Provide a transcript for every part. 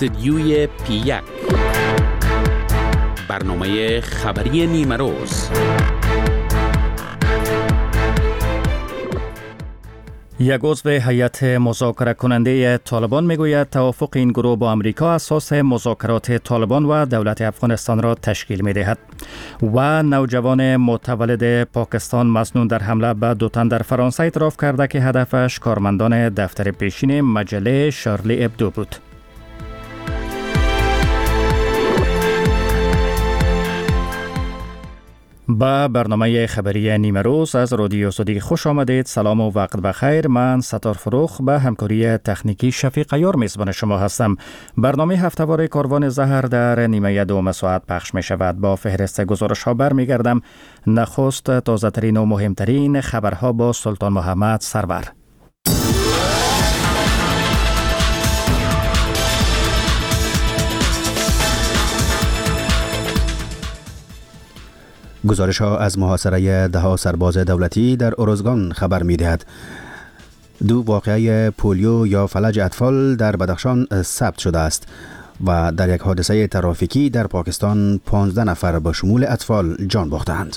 استدیوی پی1 برنامه خبری نیمه روز. یک عضو هیئت مذاکره کننده طالبان میگوید توافق این گروه با امریکا اساس مذاکرات طالبان و دولت افغانستان را تشکیل می‌دهد. و نوجوان متولد پاکستان مسنون در حمله به 2 تن در فرانسه اعتراف کرده که هدفش کارمندان دفتر پیشین مجله شارلی ابدو بود. با برنامه خبری نیمه روز از رادیو صدیق خوش آمدید. سلام و وقت بخیر. من ستار فروخ به همکاری تکنیکی شفیق عیار میزبان شما هستم. برنامه هفته‌وار کاروان زهر در نیمه دوم ساعت پخش می شود. با فهرست گزارش ها برمیگردم. نخست تازه ترین و مهمترین خبرها با سلطان محمد سرور. گزارش ها از محاصره 10 سرباز دولتی در ارزگان خبر می دهد. 2 واقعه پولیو یا فلج اطفال در بدخشان ثبت شده است و در یک حادثه ترافیکی در پاکستان 15 نفر به شمول اطفال جان باختند.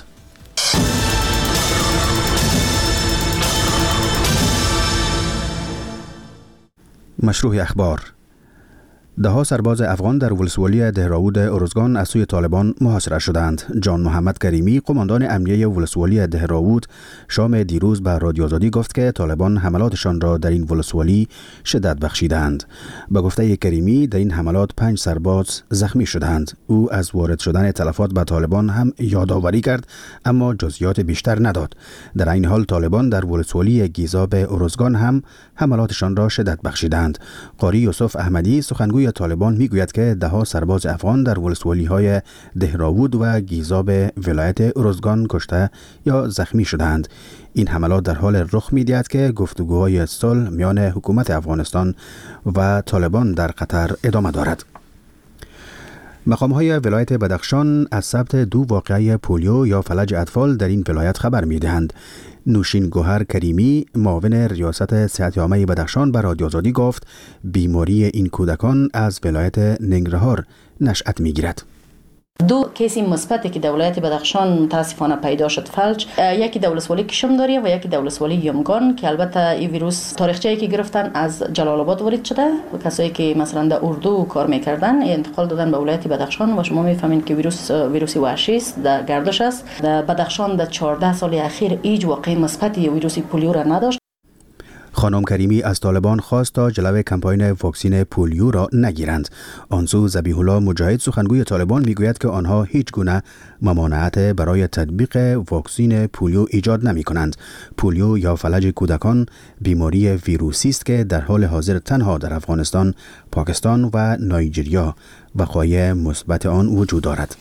مشروع اخبار: 10 سرباز افغان در ولسوالی دهراود ارزگان از سوی طالبان محاصره شدند. جان محمد کریمی، قماندان امنیه ولسوالی دهراود، شام دیروز به رادیو آزادی گفت که طالبان حملاتشان را در این ولسوالی شدت بخشیدند. به گفته کریمی در این حملات 5 سرباز زخمی شدند. او از وارد شدن تلفات به طالبان هم یادآوری کرد اما جزئیات بیشتر نداد. در این حال طالبان در ولسوالی گیزاب ارزگان هم حملاتشان را شدت بخشیدند. قاری یوسف احمدی، سخنگوی طالبان، میگوید که 10 سرباز افغان در ولسوالی های دهراود و گیزاب ولایت ارزگان کشته یا زخمی شدند. این حملات در حال رخ می‌دهد که گفتگوهای صلح میان حکومت افغانستان و طالبان در قطر ادامه دارد. مقام‌های ولایت بدخشان از ثبت 2 واقعه پولیو یا فلج اطفال در این ولایت خبر می‌دهند. نوشین گوهر کریمی، معاون ریاست صحت عامه بدخشان، به رادیو آزادی گفت بیماری این کودکان از ولایت ننگرهار نشأت می‌گیرد. 2 کیس مثبتی که در ولایت بدخشان متاسفانه پیدا شد فلج، یکی در ولسوالی کشمداری و یکی در ولسوالی یمگان که البته این ویروس تاریخچه‌ای که گرفتن از جلال آباد وارد شده و کسایی که مثلا در اردو کار میکردن انتقال دادن به ولایت بدخشان و شما میفهمین که ویروس وحشی است، در گردش است. در بدخشان در 14 سال اخیر هیچ واقعه مثبتی ویروس پولیو را نداشت. خانم کریمی از طالبان خواست تا جلوی کمپاین واکسین پولیو را نگیرند. آنسو ذبیح الله مجاهد، سخنگوی طالبان، میگوید که آنها هیچ گونه ممانعت برای تطبیق واکسین پولیو ایجاد نمی کنند. پولیو یا فلج کودکان بیماری ویروسی است که در حال حاضر تنها در افغانستان، پاکستان و نایجریا وقایع مثبت آن وجود دارد.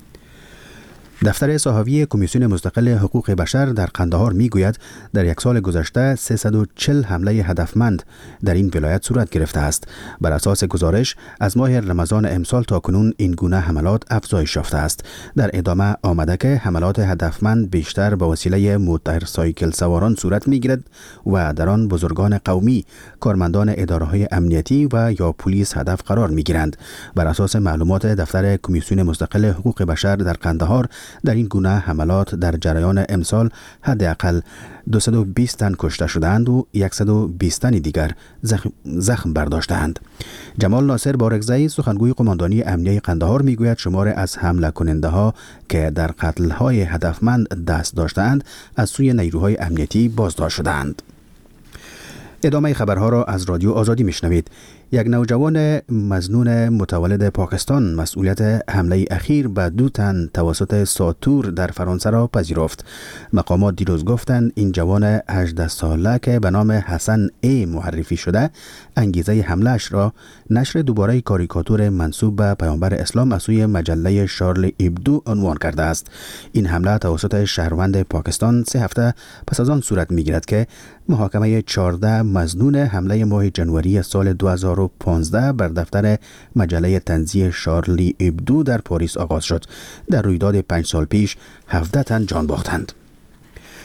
دفتر صحافی کمیسیون مستقل حقوق بشر در قندهار میگوید در 1 سال گذشته 340 حمله هدفمند در این ولایت صورت گرفته است. بر اساس گزارش از ماه رمضان امسال تا کنون این گونه حملات افزایش یافته است. در ادامه آمده که حملات هدفمند بیشتر به وسیله موتورسایکل سواران صورت میگیرد و در آن بزرگان قومی، کارمندان اداره‌های امنیتی و یا پلیس هدف قرار میگیرند. بر اساس معلومات دفتر کمیسیون مستقل حقوق بشر در قندهار، در این گونه حملات در جریان امسال حداقل 220 تن کشته شدند و 120 تن دیگر زخم برداشتند. جمال ناصر بارگزئی، سخنگوی قماندانی امنیه قندهار، میگوید شمار از حمله کننده ها که در قتل های هدفمند دست داشتند از سوی نیروهای امنیتی بازداشت شدند. ادامه خبرها را از رادیو آزادی میشنوید. یک نوجوان مظنون متولد پاکستان مسئولیت حمله اخیر به 2 تن توسط ساتور در فرانسه را پذیرفت. مقامات دیروز گفتند این جوان 18 ساله که به نام حسن ای معرفی شده، انگیزه حمله‌اش را نشر دوباره کاریکاتور منسوب به پیامبر اسلام از سوی مجله شارلی ابدو عنوان کرده است. این حمله توسط شهروند پاکستان 3 هفته پس از آن صورت می‌گیرد که محاکمه 14 مظنون حمله ماه جنوری سال 2015 بر دفتر مجله طنزی شارلی ابدو در پاریس آغاز شد. در رویداد 5 سال پیش 17 تن جان باختند.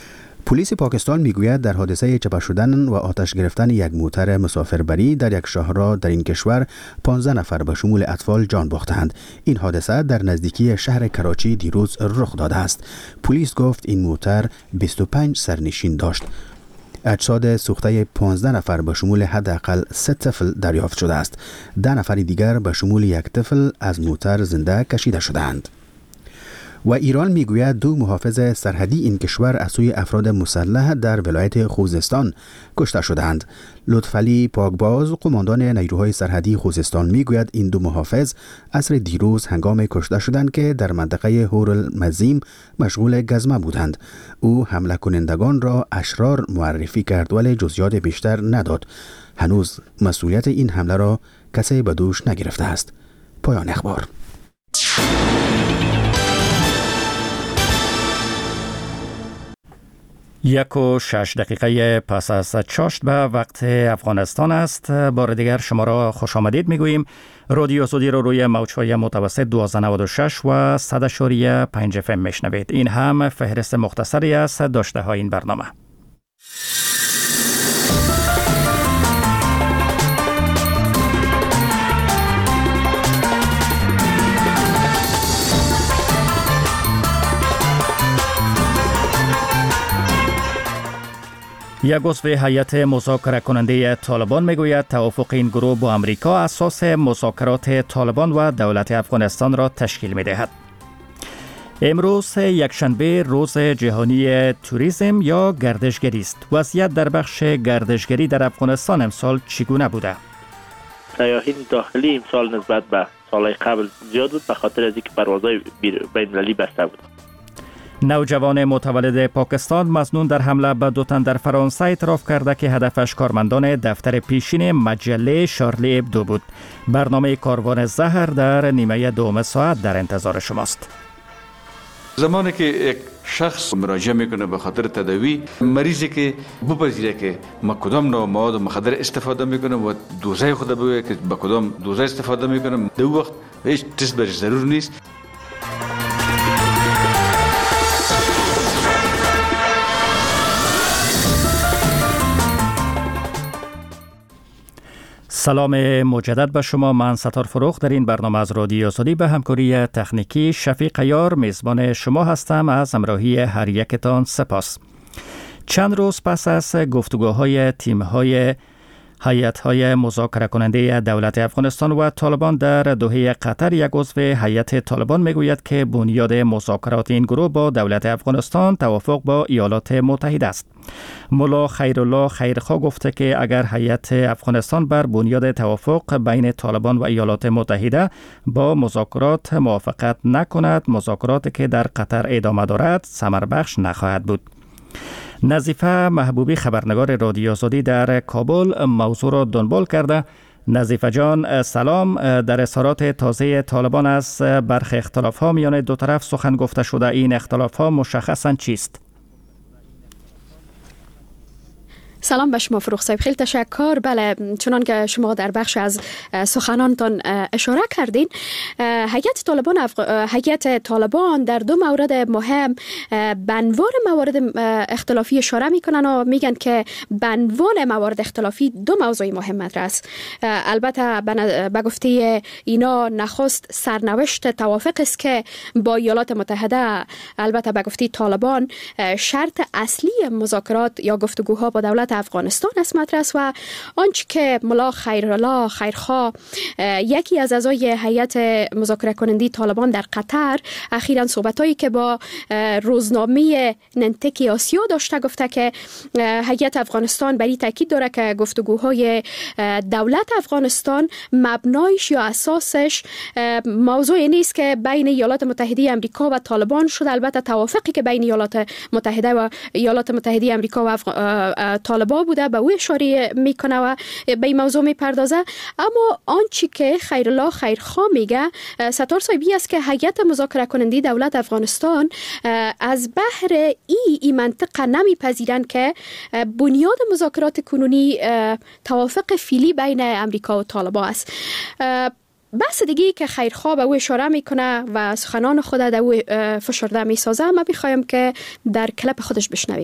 پلیس پاکستان میگوید در حادثه چپه شدن و آتش گرفتن یک موتر مسافربری در یک شاهراه در این کشور 15 نفر به شمول اطفال جان باختند. این حادثه در نزدیکی شهر کراچی دیروز رخ داده است. پلیس گفت این موتر 25 سرنشین داشت. اجساد سوخته 15 نفر به شمول حداقل 3 طفل دریافت شده است. 10 نفر دیگر به شمول یک طفل از موتر زنده کشیده شدند. و ایران میگوید 2 محافظ سرحدی این کشور از سوی افراد مسلح در ولایت خوزستان کشته شدند. لطفعلی پاکباز قماندان نیروهای سرحدی خوزستان میگوید این 2 محافظ عصر دیروز هنگام کشته شدند که در منطقه هورالمزیم مشغول گزمه بودند. او حمله کنندگان را اشرار معرفی کرد ولی جزئیات بیشتر نداد. هنوز مسئولیت این حمله را کسی به دوش نگرفته است. پایان اخبار. 1:06 پس از چاشت به وقت افغانستان است. بار دیگر شما را خوش آمدید میگوییم. رادیو سعودی رو روی موج‌های متوسط 1296 و 100.5 FM میشنوید. این هم فهرست مختصری است داشته های این برنامه. یک عضو هیئت مذاکره کننده طالبان میگوید توافق این گروه با امریکا اساس مذاکرات طالبان و دولت افغانستان را تشکیل می‌دهد. امروز یکشنبه روز جهانی توریسم یا گردشگری است. وضعیت در بخش گردشگری در افغانستان امسال چگونه بوده؟ سیاحین داخلی امسال نسبت به سالهای قبل زیاد بود به خاطر از اینکه پروازهای بین‌المللی بسته بود. نوجوان متولد پاکستان مظنون در حمله به 2 تن در فرانسه اعتراف کرده که هدفش کارمندان دفتر پیشین مجله شارلی ابدو بود. برنامه کاروان زهر در نیمه دوم ساعت در انتظار شماست. زمانی که یک شخص مراجعه میکنه به خاطر تداوی، مریضی که بپذیره که ما کدام نوع مواد مخدر استفاده میکنه و دوزه خود بگه که به کدام دوزه استفاده میکنه، در وقت هیچ تست برش ضرور نیست. سلام مجدد به شما. من ستار فروخ در این برنامه از رادیو سعودی به همکاری تکنیکی شفیق یار میزبان شما هستم. از همراهی هر یکتان سپاس. چند روز پس از گفتگوهای تیم‌های هیئت‌های مذاکره کننده دولت افغانستان و طالبان در دوحه قطر، یک عضو هیئت طالبان میگوید که بنیاد مذاکرات این گروه با دولت افغانستان توافق با ایالات متحده است. ملا خیرالله خیرخواه گفته که اگر هیئت افغانستان بر بنیاد توافق بین طالبان و ایالات متحده با مذاکرات موافقت نکند، مذاکرات که در قطر ادامه دارد ثمربخش نخواهد بود. نظیفه محبوبی خبرنگار رادیو سعودی در کابل موضوع را دنبال کرده. نظیفه جان سلام. در اظهارات تازه طالبان از برخی اختلاف‌ها میان دو طرف سخن گفته شده. این اختلاف‌ها مشخصاً چیست؟ سلام به شما فروخ صاحب، خیلی تشکر. بله، چنان که شما در بخش از سخنانتان اشاره کردین، هیئت طالبان در 2 مورد مهم به عنوان موارد اختلافی اشاره میکنن و میگن که به عنوان موارد اختلافی 2 موضوع مهم مطرح است. البته به گفته اینا نخست سرنوشت توافق است که با ایالات متحده، البته به گفته طالبان شرط اصلی مذاکرات یا گفتگوها با دولت افغانستان است مطرح است. و آنچه که ملا خیرالله خیرخواه، یکی از اعضای هیئت مذاکره کننده طالبان در قطر، اخیراً صحبتایی که با روزنامه ننتکی آسیا داشته، گفته که هیئت افغانستان بری تاکید داره که گفتگوهای دولت افغانستان مبنایش یا اساسش موضوعی نیست که بین ایالات متحده آمریکا و طالبان شده. البته توافقی که بین ایالات متحده و ایالات متحده آمریکا و طالبان بوده به او اشاره میکنه و به این موضوع میپردازه. اما آنچه که خیرالله خیرخواه میگه ستار صاحبی است که هیئت مذاکره کننده دولت افغانستان از بحر این منطقه نمیپذیرند که بنیاد مذاکرات کنونی توافق فعلی بین امریکا و طالبان است. بحث دیگه که خیرخواه به او اشاره میکنه و سخنان خود در او فشرده میسازه، ما بخوایم که در کلپ خودش بشنویم.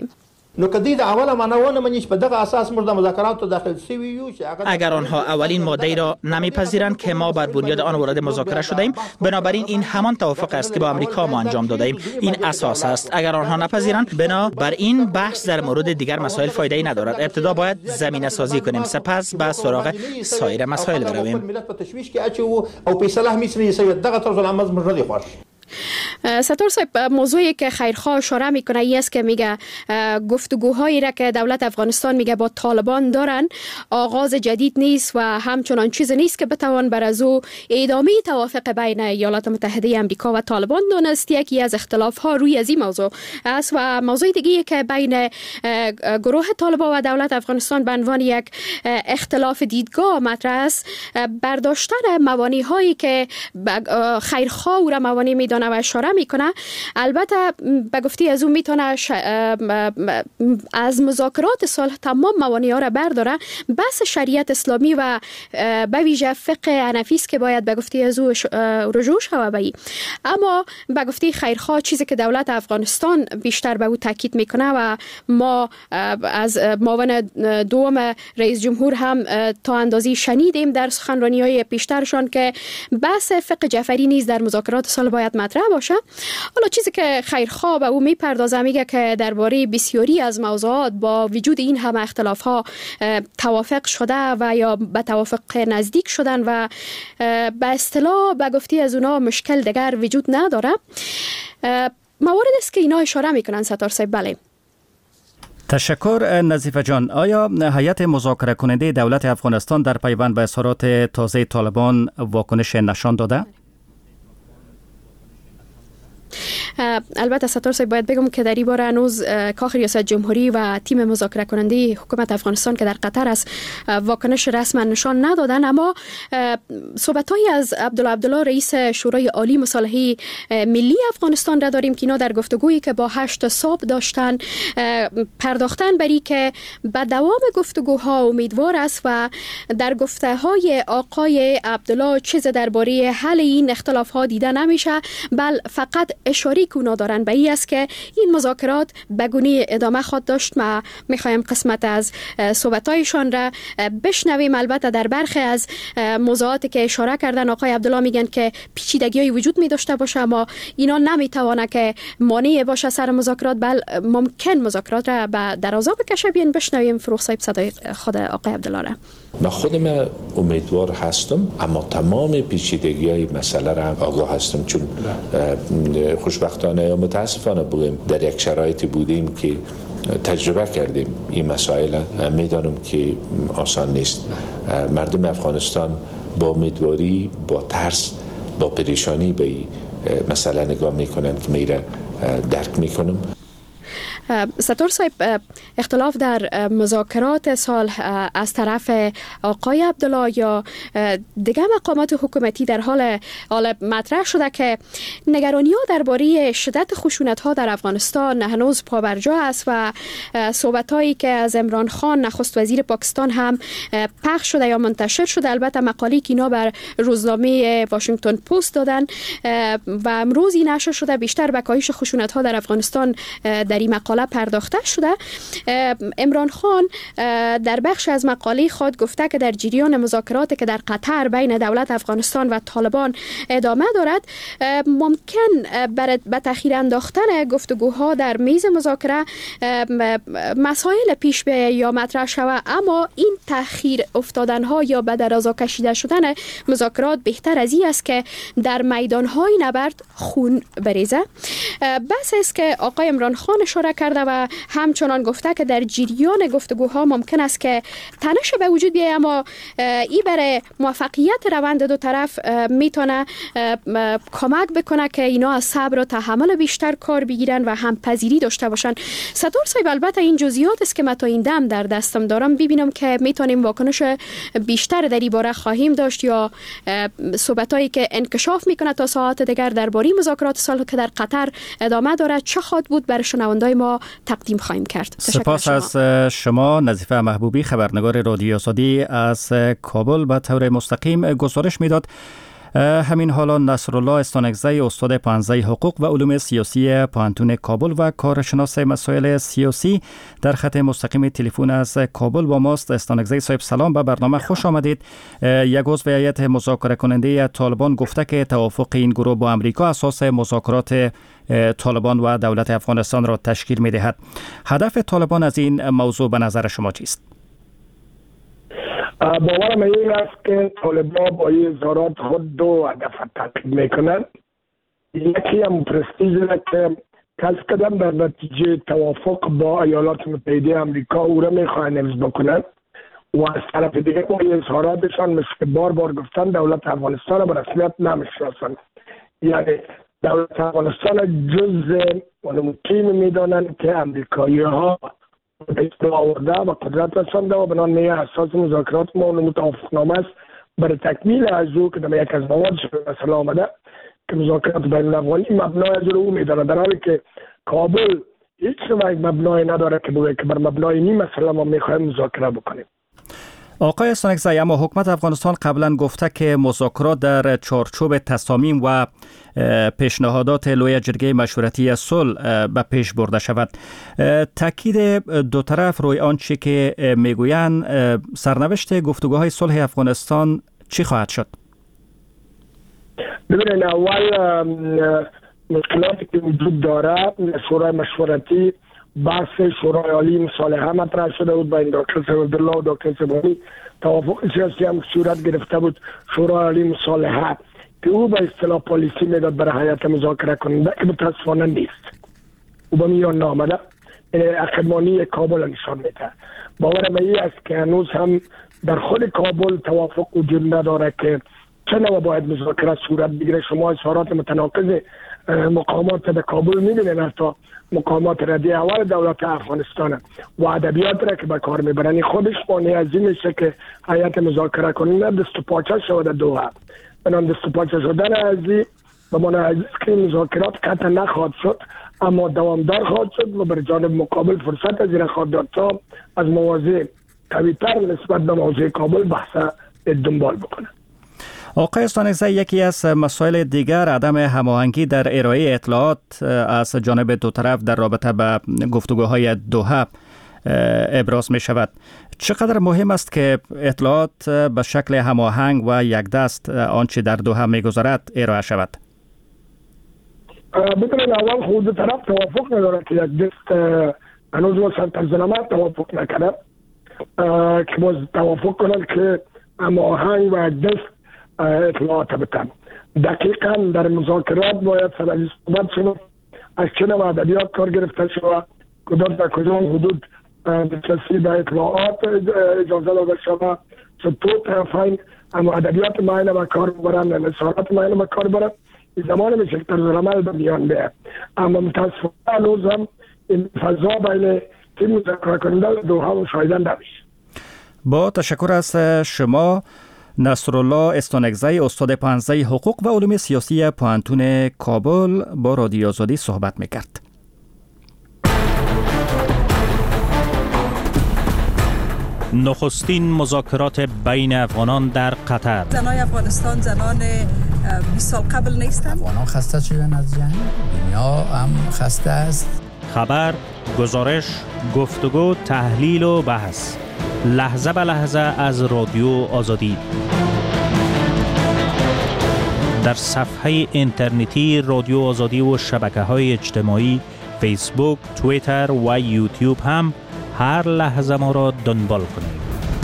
نو کدی د اوله منونه منیش په دغه اساس مرده مذاکرات داخل سوی یو اگر آنها اولین ماده را نمیپذیرند که ما بر بنیاد آن وارد مذاکره شده ایم، بنابراین این همان توافق است که با آمریکا ما انجام داده ایم. این اساس است. اگر آنها نپذیرند، بنابر این بحث در مورد دیگر مسائل فایده ای ندارد. ابتدا باید زمینه سازی کنیم، سپس به سراغ سایر مسائل برویم. او فیصله میسنی سید دغه طرز العمل مرده خوش. ستار صاحب، موضوعی که خیرخواه اشاره میکنه این است که میگه گفتگوهایی را که دولت افغانستان میگه با طالبان دارن آغاز جدید نیست و همچنان چیز نیست که بتوان بر از او ادامه توافق بین ایالات متحده امریکا و طالبان دانست. یکی از اختلاف ها روی از این موضوع است و موضوع دیگه که بین گروه طالبان و دولت افغانستان به عنوان یک اختلاف دیدگاه مطرح است، برداشتن موانع هایی که خیرخواه او را موانع میدانه و اشاره میکنه. البته به گفته از اون میتونه از مذاکرات صلح تمام موانع ها را برداره. بحث شریعت اسلامی و به ویژه فقه حنفی است که باید به گفته از او رجوع شود به. اما به گفته خیرخواه چیزی که دولت افغانستان بیشتر به او تاکید میکنه و ما از معاون دوم رئیس جمهور هم تا اندازی شنیدیم در سخنرانی‌های پیشترشان که بحث فقه جعفری نیز در مذاکرات صلح باید مطرح باشه. حالا چیزی که خیرخواه به او میپردازه میگه که درباره بسیاری از موضوعات با وجود این همه اختلاف ها توافق شده و یا به توافق نزدیک شدن و به اصطلاح به گفته از اونا مشکل دیگر وجود نداره. موارد است که اینا اشاره میکنن ستار صاحب. بله، تشکر نظیف جان. آیا هیئت مذاکره کننده دولت افغانستان در پیوند به اظهارات تازه طالبان واکنش نشان داده؟ البته ستار صاحب باید بگم که در این باره هنوز کاخ ریاست جمهوری و تیم مذاکره کننده حکومت افغانستان که در قطر است واکنش رسما نشان ندادن، اما صحبت‌هایی از عبدالله رئیس شورای عالی مصالحه ملی افغانستان را داریم که اینا در گفتگویی که با 8 صاحب داشتن پرداختن بری که به دوام گفتگوها امیدوار است و در گفته‌های آقای عبدالله چیز درباره حل این اختلاف‌ها دیده نمیشه، بل فقط اشاره که دارن به این است که این مذاکرات بگونه ادامه خواهد داشت. ما میخوایم قسمت از صحبتایشان را بشنویم. البته در برخی از موضوعاتی که اشاره کردن آقای عبدالله میگن که پیچیدگی‌های وجود می داشته باشه، اما اینا نمیتوانه که مانع باشه سر مذاکرات، بل ممکن مذاکرات را به درازا بکشه. بیان بشنویم فروخ صاحب صدای خود آقای عبدالله را. من خودم امیدوار هستم، اما تمام پیچیدگی‌های مسئله را آگاه هستم، چون خوشبختانه یا متاسفانه بودیم در یک شرایطی بودیم که تجربه کردیم این مسائل. میدانم که آسان نیست. مردم افغانستان با امیدواری، با ترس، با پریشانی به این مسئله نگاه میکنن که میره درک میکنم. ستار صاحب، اختلاف در مذاکرات صلح از طرف آقای عبدالله یا دیگر مقامات حکومتی در حال مطرح شده که نگرانی ها درباره شدت خشونت ها در افغانستان هنوز پابرجا است و صحبت هایی که از عمران خان نخست وزیر پاکستان هم پخش شده یا منتشر شده. البته مقالی که اینا بر روزنامه واشنگتن پست دادن و امروز این نشر شده بیشتر به کاهش خشونت ها در افغانستان در این مقاله پرداخته شده. عمران خان در بخش از مقاله خود گفته که در جریان مذاکراتی که در قطر بین دولت افغانستان و طالبان ادامه دارد، ممکن به تأخیر انداختن گفتگوها در میز مذاکره مسائل پیش بیاید یا مطرح شود، اما این تأخیر افتادن ها یا به درازا کشیده شدن مذاکرات بهتر از این است که در میدان های نبرد خون بریزه. بس است که آقای عمران خان اشاره کرده و همچنان گفته که در جریان گفتگوها ممکن است که تنش به وجود بیاید، اما این برای موفقیت روند دو طرف میتونه کمک بکنه که اینا از صبر و تحمل بیشتر کار بگیرن و هم پذیری داشته باشن. ستار صاحب، البته این جزئیات است که من تا این دم در دستم دارم، ببینم که میتونیم واکنش بیشتر در این باره خواهیم داشت یا صحبتایی که انکشاف میکنه تا ساعات دیگر درباره مذاکرات صلح که در قطر ادامه داره چه خواهد بود برای شنوندای ما تقدیم خواهیم کرد. سپاس از شما نظیفه محبوبی، خبرنگار رادیو آزادی از کابل به طور مستقیم گزارش میداد. همین حالا نصرالله استانکزی استاد پانزه حقوق و علوم سیاسی پانتون کابل و کارشناس مسائل سیاسی در خط مستقیم تلفن از کابل با ماست. استانکزی صاحب سلام، به برنامه خوش آمدید. یک عضو هیئت مذاکره کننده طالبان گفته که توافق این گروه با امریکا اساس مذاکرات طالبان و دولت افغانستان را تشکیل می دهد. هدف طالبان از این موضوع به نظر شما چیست؟ باورم این است که طالبان با این اظهارات خود دو هدف تحقیق میکنند. یکی هم پرستیژ را که کسب کردن در نتیجه توافق با ایالات متحده امریکا او را میخواهند حفظ بکنند و از طرف دیگر با این اظهاراتشان مثل که بار بار گفتن دولت افغانستان به رسمیت نمیشناسند. یعنی دولت افغانستان جز اون تیم میدانند که امریکایی ها به آورده و قدرت رسانده و بنان اساس مذاکرات ما اون توافقنامه است برای تکمیل از او که در یک از موادش به مثلا آمده که مذاکرات بین الافغانی مبنای از او میدانه، در حالی که کابل هیچ نوع مبنای نداره که بگه که بر مبنای این مثلا ما میخوایم مذاکره بکنیم. آقای استانکزی، اما حکومت افغانستان قبلا گفته که مذاکرات در چارچوب تصامیم و پیشنهادات لوی جرگه مشورتی صلح به پیش برده شود. تاکید دو طرف روی آنچه که میگویند سرنوشت گفتگوهای صلح افغانستان چی خواهد شد؟ ببینید، اول مشکلاتی که وجود داره، شورای مشورتی بحث شورای عالی مصالحه مطرح شده بود بین دکتر صاحب عبدالله و دکتر سبحانی. توافق سیاسی هم صورت گرفته بود شورای عالی مصالحه که او به اصطلاح پالیسی میداد برای هیئت مذاکره کننده که متاسفانه نیست. او به میان نامده اخمانی کابل نشان میده. باورم این است که هنوز هم در خود کابل توافق وجود نداره که چه نوع باید مذاکره صورت بگیره. شما اظهارات متناقض مقامات در کابل میبینید، حتی مقامات ردی اول دولت افغانستان و ادبیات را که به کار میبرن خودش مانع از این میشه که هیئت مذاکره کننده دست و پاچه شود دوحه. بنان دست و پاچه شدن ازی به معنی از که مذاکرات قطع نخواهد شد اما دوامدار خواهد شد و بر جانب مقابل فرصت از این خواهد داد تا از مواضع قوی‌تر نسبت به موضوع کابل بحث دنبال بکنه. آقای استانکزی، یکی از مسائل دیگر عدم هماهنگی در ارائه اطلاعات از جانب دو طرف در رابطه به گفتگوهای دوحه ابراز می شود. چقدر مهم است که اطلاعات به شکل هماهنگ و یک دست آنچه در دوحه می گذارد ارائه شود؟ ببینید، اول خود طرف توافق نداره که یک دست هنوز واسه ترجمه توافق نکرده که باز توافق کنند که هماهنگ و یک دست اطلاعات بتن. دقیقا در مذاکرات باید سر صحبت شد از چه نوع ادبیات کار گرفته شود، کدام در کدام حدود دسترسی به اطلاعات اجازه داده شود، چطور طرفین اما ادبیات معینه به کار ببرن، نصارات معینه به کار ببرن. این زمان میشه که طرز عمل به میان بیاد. اما متاسفانه هنوز هم این فضا بین تیم مذاکره کننده دوحه مشاهده نمیشه. با تشکر از شما. نصرالله استانکزی استاد پانزه حقوق و علوم سیاسی پانتون کابل با رادیو آزادی صحبت میکرد. نخستین مذاکرات بین افغانان در قطر. زنای افغانستان زنان 20 سال قبل نیستند. افغانان خسته شدن از جنگ، دنیا هم خسته است. خبر، گزارش، گفتگو، تحلیل و بحث لحظه به لحظه از رادیو آزادی در صفحه اینترنتی رادیو آزادی و شبکه‌های اجتماعی فیسبوک، توییتر و یوتیوب هم هر لحظه ما را دنبال کنید.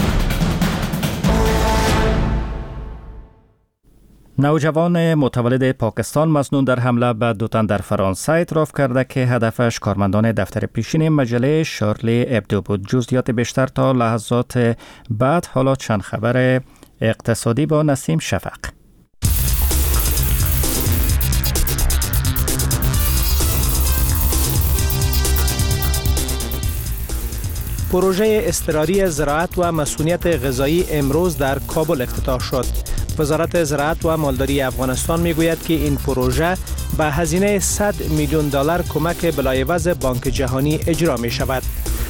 نوجوان متولد پاکستان مظنون در حمله به دو تن در فرانسه اعتراف کرده که هدفش کارمندان دفتر پیشین مجله شارلی ابدو بود. جزئیات بیشتر تا لحظات بعد. حالا چند خبر اقتصادی با نسیم شفق. پروژه اضطراری زراعت و مسئولیت غذایی امروز در کابل افتتاح شد. وزارت زراعت و مالداری افغانستان میگوید که این پروژه به هزینه $100 میلیون کمک بلایوز بانک جهانی اجرا می شود.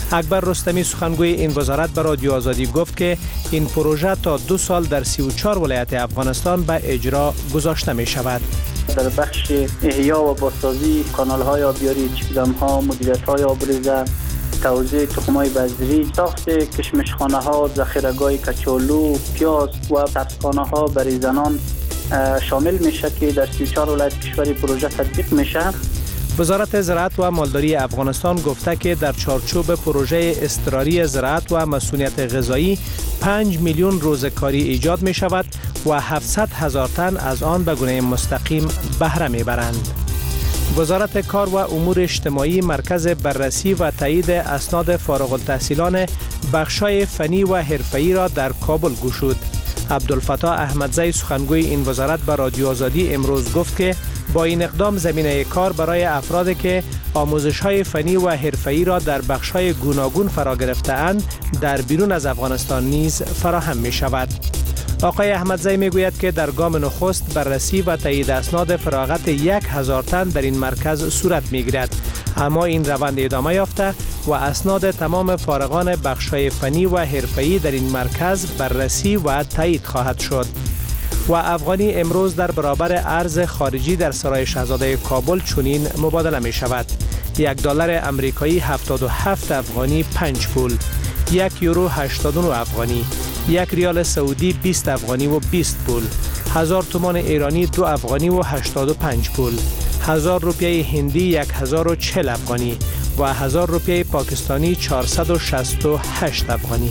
اکبر رستمی سخنگوی این وزارت به رادیو آزادی گفت که این پروژه تا 2 سال در 34 ولایت افغانستان به اجرا گذاشته می شود. در بخش احیا و بازسازی کانال‌های آبیاری، چکدم‌ها، مدیریت‌های آبریزه، توزیع تخم‌های بذری، ساخت کشمشخانه‌ها، ذخیره‌گاه کچالو، پیاز و تفسخانه‌ها برای زنان شامل میشه که در 34 ولایت کشور پروژه تطبیق میشه. وزارت زراعت و مالداری افغانستان گفته که در چارچوب پروژه اضطراری زراعت و مسئولیت غذایی 5 میلیون روزکاری ایجاد می شود و 700,000 تن از آن به گونه مستقیم بهره می برند. وزارت کار و امور اجتماعی مرکز بررسی و تایید اسناد فارغ التحصیلان بخشای فنی و حرفه‌ای را در کابل گشود. عبدالفتاح احمدزی سخنگوی این وزارت به رادیو آزادی امروز گفت که با این اقدام زمینه کار برای افرادی که آموزش‌های فنی و حرفه‌ای را در بخش‌های گوناگون فرا گرفته‌اند در بیرون از افغانستان نیز فراهم می‌شود. آقای احمدزی میگوید که در گام نخست بررسی و تایید اسناد فراغت 1000 تن در این مرکز صورت می‌گیرد، اما این روند ادامه یافته و اسناد تمام فارغان بخش‌های فنی و حرفه‌ای در این مرکز بررسی و تایید خواهد شد. و افغانی امروز در برابر ارز خارجی در سرای شاهزاده کابل چنین مبادله می شود: $1 امریکایی 77 افغانی 5 پول، 1 یورو 89 افغانی، 1 ریال سعودی 20 افغانی و 20 پول، 1000 تومان ایرانی 2 افغانی و 85 پول، 1000 روپیه هندی 1040 افغانی و 1000 روپیه پاکستانی 468 افغانی.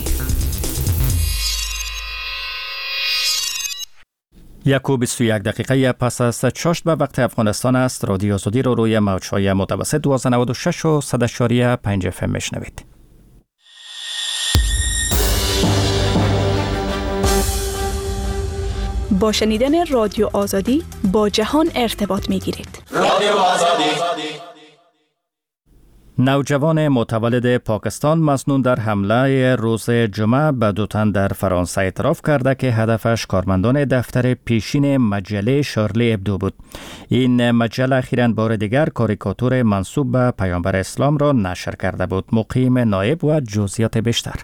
1:21 پس از چاشت به وقت افغانستان است. رادیو آزادی رو روی موج‌های متوسط 1296 و 100.5 FM میشنوید. با شنیدن رادیو آزادی با جهان ارتباط میگیرید. رادیو آزادی. نوجوان متولد پاکستان مسنون در حمله روز جمعه به 2 تن در فرانسه اعتراف کرده که هدفش کارمندان دفتر پیشین مجله شارلی ابدو بود. این مجله اخیراً بار دیگر کاریکاتور منسوب به پیامبر اسلام را نشر کرده بود. مقیم نایب و جزئیات بیشتر.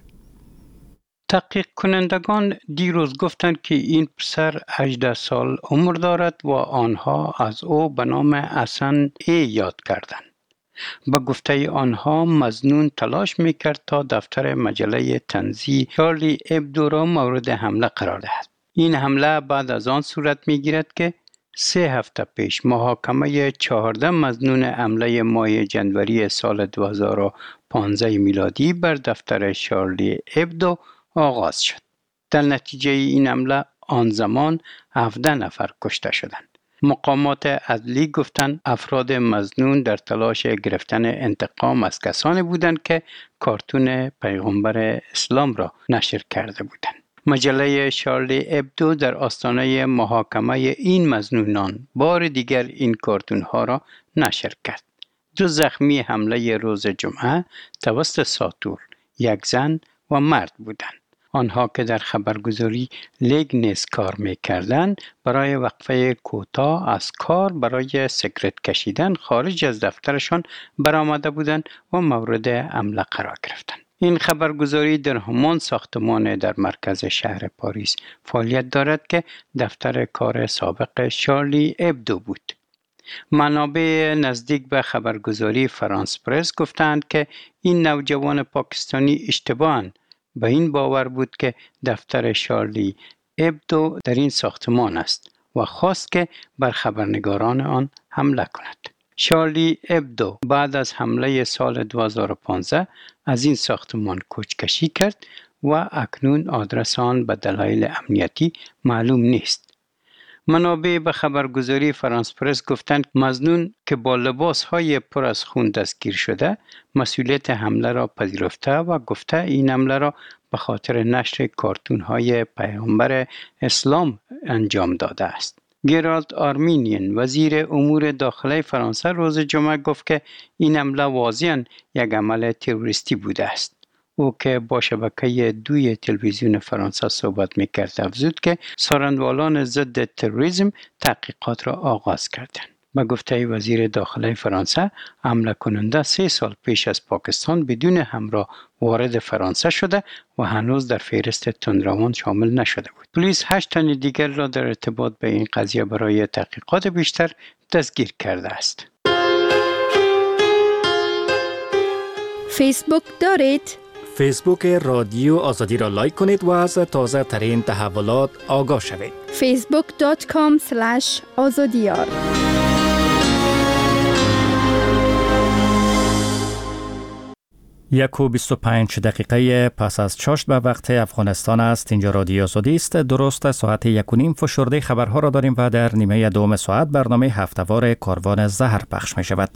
تحقیق کنندگان دیروز گفتند که این پسر 18 سال عمر دارد و آنها از او به نام حسن ای یاد کردند. با گفته آنها مظنون تلاش میکرد تا دفتر مجله طنزی شارلی ابدو را مورد حمله قرار دهد. این حمله بعد از آن صورت میگیرد که 3 هفته پیش محاکمه 14 مظنون حمله ماه جنوری سال 2015 میلادی بر دفتر شارلی ابدو آغاز شد. در نتیجه این حمله آن زمان 17 نفر کشته شدند. مقامات عدلی گفتند افراد مظنون در تلاش گرفتن انتقام از کسانی بودند که کارتون پیغمبر اسلام را نشر کرده بودند. مجله شارلی ابدو در آستانه محاکمه این مظنونان بار دیگر این کارتون ها را نشر کرد. 2 زخمی حمله روز جمعه توسط ساتور، 1 زن و مرد بودند. آنها که در خبرگزاری لیگ نیز کار می‌کردند برای وقفه کوتاه از کار برای سیگارت کشیدن خارج از دفترشان برآمده بودند و مورد حمله قرار گرفتند. این خبرگزاری در همان ساختمان در مرکز شهر پاریس فعالیت دارد که دفتر کار سابق شارلی ابدو بود. منابع نزدیک به خبرگزاری فرانس پرس گفتند که این نوجوان پاکستانی اشتباهاً به این باور بود که دفتر شارلی ابدو در این ساختمان است و خواست که بر خبرنگاران آن حمله کند. شارلی ابدو بعد از حمله سال 2015 از این ساختمان کوچ‌کشی کرد و اکنون آدرس آن به دلایل امنیتی معلوم نیست. منابع به خبرگزاری فرانس پرس گفتند مظنون که با لباس‌های پر از خون دستگیر شده مسئولیت حمله را پذیرفته و گفته این حمله را به خاطر نشر کارتون‌های پیامبر اسلام انجام داده است. گرالد آرمینین وزیر امور داخلی فرانسه روز جمعه گفت که این حمله واضحاً یک عمل تروریستی بوده است. او که با شبکه 2 تلویزیون فرانسه صحبت می‌کرد افزود که سارندوالان ضد تروریسم تحقیقات را آغاز کردند. به گفته وزیر داخله فرانسه، حمله کننده 3 سال پیش از پاکستان بدون همراه وارد فرانسه شده و هنوز در فهرست تندروان شامل نشده بود. پلیس 8 تن دیگر را در ارتباط به این قضیه برای تحقیقات بیشتر دستگیر کرده است. فیسبوک دارید؟ فیسبوک رادیو آزادی را لایک کنید و از تازه ترین تحولات آگاه شوید. facebook.com/azadiyar 1:25 دقیقه پس از چاشت به وقت افغانستان است. اینجا رادیو آزادی است. درست ساعت 1:30 فشرده خبرها را داریم و در نیمه دوم ساعت برنامه هفته‌وار کاروان زهر پخش می شود.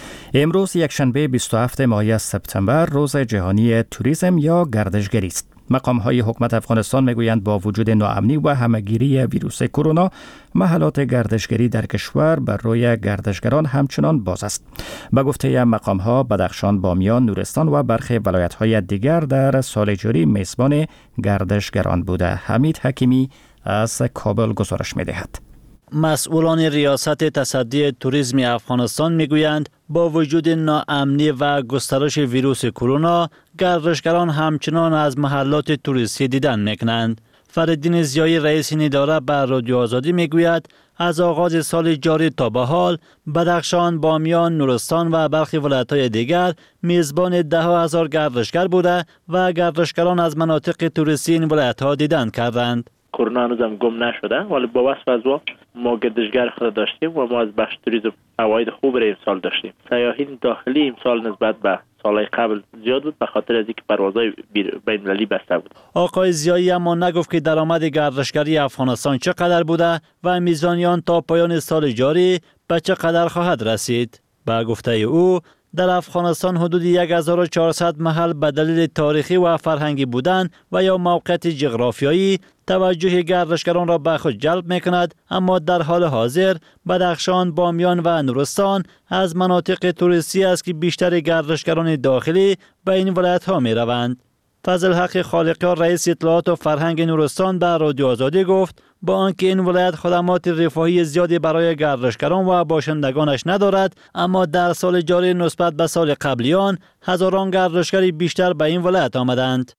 امروز یکشنبه 27 ماه سپتامبر روز جهانی توریسم یا گردشگری است. مقام‌های حکومت افغانستان میگویند با وجود ناامنی و همه‌گیری ویروس کرونا، محلات گردشگری در کشور بر روی گردشگران همچنان باز است. به گفته مقام‌ها، بدخشان، بامیان، نورستان و برخی ولایت‌های دیگر در سال جاری میزبان گردشگران بوده. حمید حکیمی از کابل گزارش می‌دهد. مسئولان ریاست تصدی توریسم افغانستان میگویند با وجود ناامنی و گسترش ویروس کرونا، گردشگران همچنان از محلات توریستی دیدن میکنند. فریدین زیایی رئیس این اداره به رادیو آزادی میگوید از آغاز سال جاری تا به حال بدخشان، بامیان، نورستان و برخی ولایت‌های دیگر میزبان 10,000 گردشگر بوده و گردشگران از مناطق توریستی این ولایت‌ها دیدن کردند. کرونا هنوزم گم نشده، ولی با وصف از ما گردشگر خود داشتیم و ما از بخش توریسم عواید خوب را امسال داشتیم. سیاحین داخلی امسال نسبت به سالهای قبل زیاد بود به خاطر از اینکه پروازهای بین‌المللی بسته بود. آقای زیایی اما نگفت که درآمد گردشگری افغانستان چقدر بوده و میزانیان تا پایان سال جاری به چقدر خواهد رسید. به گفته او، در افغانستان حدود 1400 محل به دلیل تاریخی و فرهنگی بودن و یا موقعیت جغرافیایی توجه گردشگران را به خود جلب می کند، اما در حال حاضر بدخشان، بامیان و نورستان از مناطق توریستی است که بیشتر گردشگران داخلی به این ولایت ها می روند. فضل حق خالقیار رئیس اطلاعات و فرهنگ نورستان به رادیو آزادی گفت با آنکه این ولایت خدمات رفاهی زیادی برای گردشگران و باشندگانش ندارد، اما در سال جاری نسبت به سال قبلیان هزاران گردشگری بیشتر به این ولایت آمدند.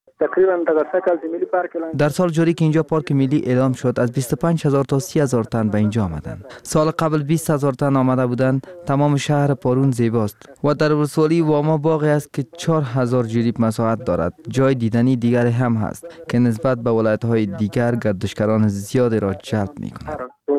در سال جاری که اینجا پارک ملی اعلام شد از 25,000 تا 30,000 تن به اینجا آمدند. سال قبل 20,000 تن آمده بودند. تمام شهر پارون زیباست و در ولسوالی واما باغی است که 4,000 جریب مساحت دارد. جای دیدنی دیگری هم هست که نسبت به ولایت‌های دیگر گردشگران زیادی را جلب می‌کند.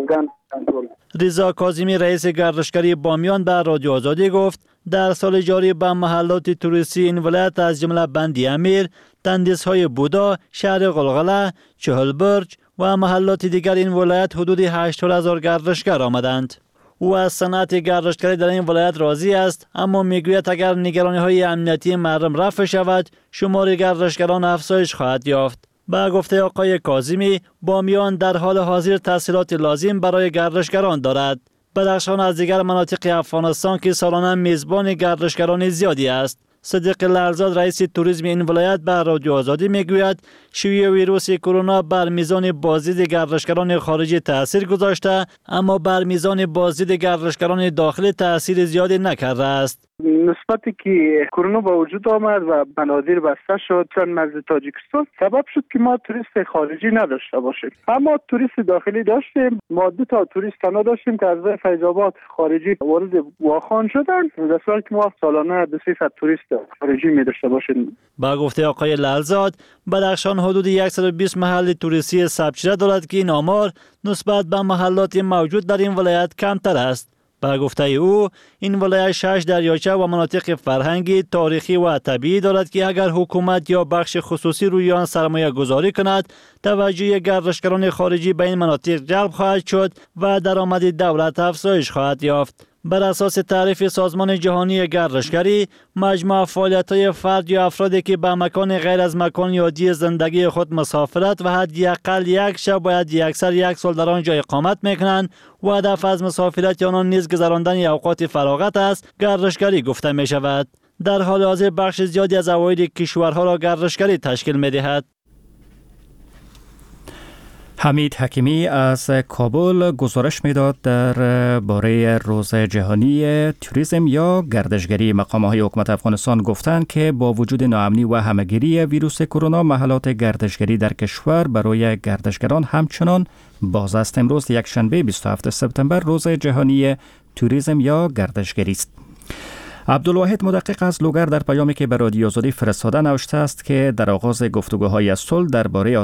رضا کاظمی رئیس گردشگری بامیان به رادیو آزادی گفت در سال جاری به محلات توریستی این ولایت از جمله بندی امیر، تندیس‌های بودا، شهر غلغله، چهلبرج و محلات دیگر این ولایت حدود 80,000 گردشگر آمدند. او از صنعت گردشگری در این ولایت راضی است، اما میگوید اگر نگرانی‌های امنیتی مردم رفع شود، شمار گردشگران افزایش خواهد یافت. با گفته آقای کاظمی، بامیان در حال حاضر تسهیلات لازم برای گردشگران دارد. بدخشان از دیگر مناطق افغانستان که سالانه میزبان گردشگران زیادی است. صدیق لرزاد رئیس توریسم این ولایت به رادیو آزادی میگوید شیوع ویروس کرونا بر میزان بازدید گردشگران خارجی تاثیر گذاشته، اما بر میزان بازدید گردشگران داخلی تاثیر زیادی نکرده است. نسبتی که کرونا با وجود آمد و بنادر بسته شد چون نزد تاجیکستان سبب شد که ما توریست خارجی نداشته باشیم، اما توریست داخلی داشتیم. ما 2 تا توریست تنها داشتیم که از فیض آباد خارجی وارد واخان شدن، در صورتی که ما سالانه 200 توریست خارجی می داشته باشیم. با گفته آقای لالزاد، بدخشان حدود 120 محل توریستی ثبت شده دارد که این آمار نسبت به محلات موجود در این ولایت کمتر است. با گفته او، این ولایت 6 دریاچه و مناطق فرهنگی، تاریخی و طبیعی دارد که اگر حکومت یا بخش خصوصی روی آن سرمایه گذاری کند، توجه گردشگران خارجی به این مناطق جلب خواهد شد و درآمد دولت افزایش خواهد یافت. بر اساس تعریف سازمان جهانی گردشگری، مجموع فعالیت‌های فرد یا افرادی که به مکان غیر از مکان یادی زندگی خود مسافرت و حداقل یک شب و حداکثر 1 سال در آنجا اقامت می‌کنند و هدف از مسافرت آنان نیز گذراندن اوقات فراغت است، گردشگری گفته می‌شود. در حال حاضر بخش زیادی از عواید کشورها را گردشگری تشکیل می‌دهد. حمید حکیمی از کابل گزارش میداد در باره روز جهانی توریسم یا گردشگری. مقام‌های حکومت افغانستان گفتند که با وجود ناامنی و همه‌گیری ویروس کرونا، محلات گردشگری در کشور برای گردشگران همچنان باز است. امروز یکشنبه 27 سپتامبر روز جهانی توریسم یا گردشگری است. عبدالواحد مدقق از لوگر در پیامی که به رادیو آزادی فرستاده نوشته است که در آغاز گفتگوهای صلح درباره